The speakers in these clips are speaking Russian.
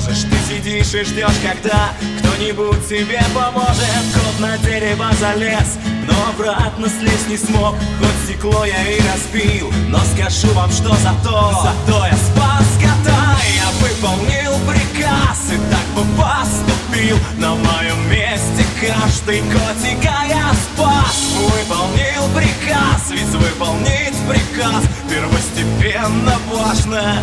можешь. Ты сидишь и ждешь, когда кто-нибудь тебе поможет. Кот на дерево залез, но обратно слезть не смог. Хоть стекло я и разбил, но скажу вам, что зато я спас кота. Я выполнил приказ и так бы поступил. На моем месте каждый котика я спас. Выполнил приказ, ведь выполнить приказ первостепенно важно.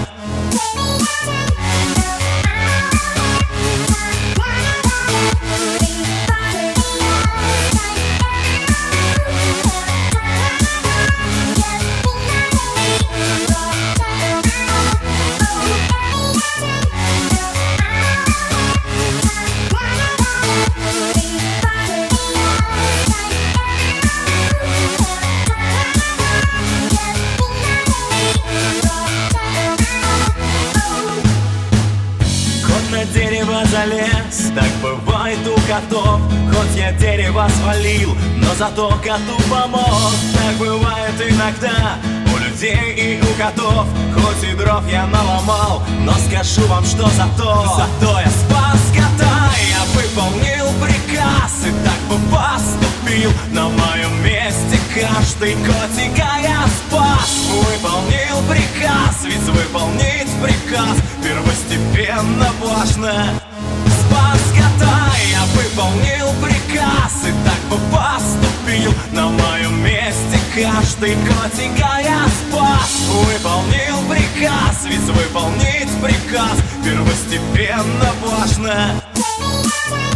Дерево залез, так бывает у котов. Хоть я дерево свалил, но зато коту помог. Так бывает иногда у людей и у котов. Хоть и дров я наломал, но скажу вам, что зато я спас кота. Я выполнил приказ и так бы поступил. На моем месте каждый котика я спас. Выполнил приказ, ведь выполнить приказ первостепенно важно. Спас кота, я выполнил приказ и так бы поступил. На моем месте каждый котика я спас. Выполнил приказ, ведь выполнить приказ первостепенно важно.